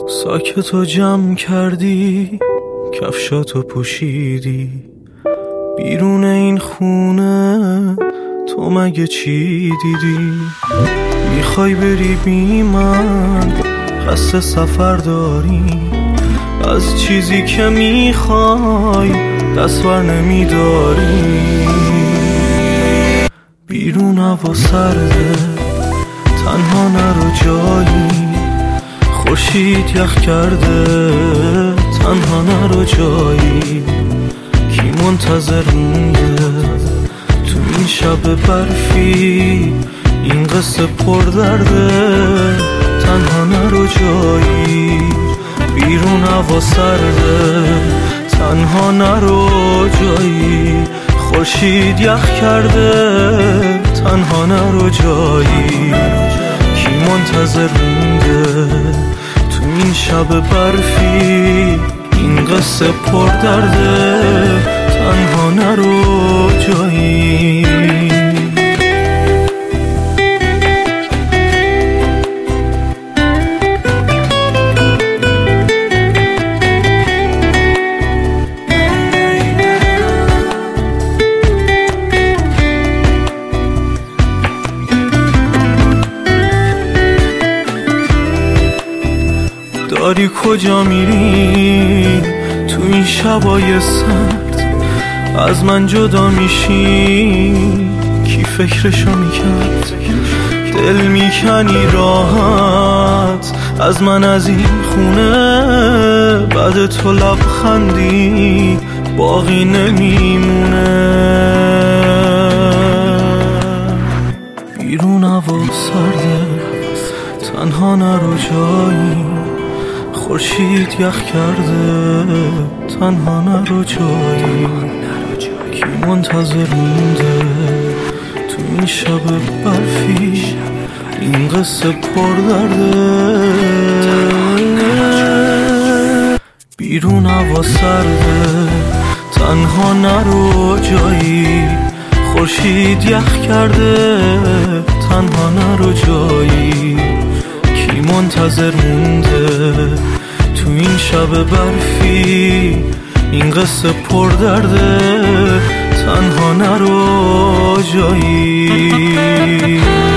ساکتو جمع کردی، کفشاتو پوشیدی، بیرون این خونه تو مگه چی دیدی؟ میخوای بری بی من، قصد سفر داری، از چیزی که میخوای دست بر نمیداری. بیرون هوا سرده، تنها نرو جایی، خورشید یخ کرده، تنها نرو جایی. کی منتظر مونده تو این شب برفی؟ این قصه پر درده، تنها نرو جایی. بیرون هوا سرده، تنها نرو جایی، خورشید یخ کرده، تنها نرو جایی. کی منتظر مونده تو این شب برفی؟ این قصه پر درده، تنها نرو جایی. داری کجا میری تو این شبای سرد؟ از من جدا میشی؟ کی فکرشو میکرد؟ دل میکنی راحت از من، از این خونه بعد تو لبخندی باقی نمیمونه. بیرون هوا سرده، تنها نرو جایی، خورشید یخ کرده، تنها نرو جایی. کی منتظر مونده تو این شب برفی؟ این قصه پر درده. بیرون هوا سرده، تنها نرو جایی، خورشید یخ کرده، تنها نرو جایی. کی منتظر مونده تو این شب برفی؟ این قصه پر درده، تنها نرو جایی.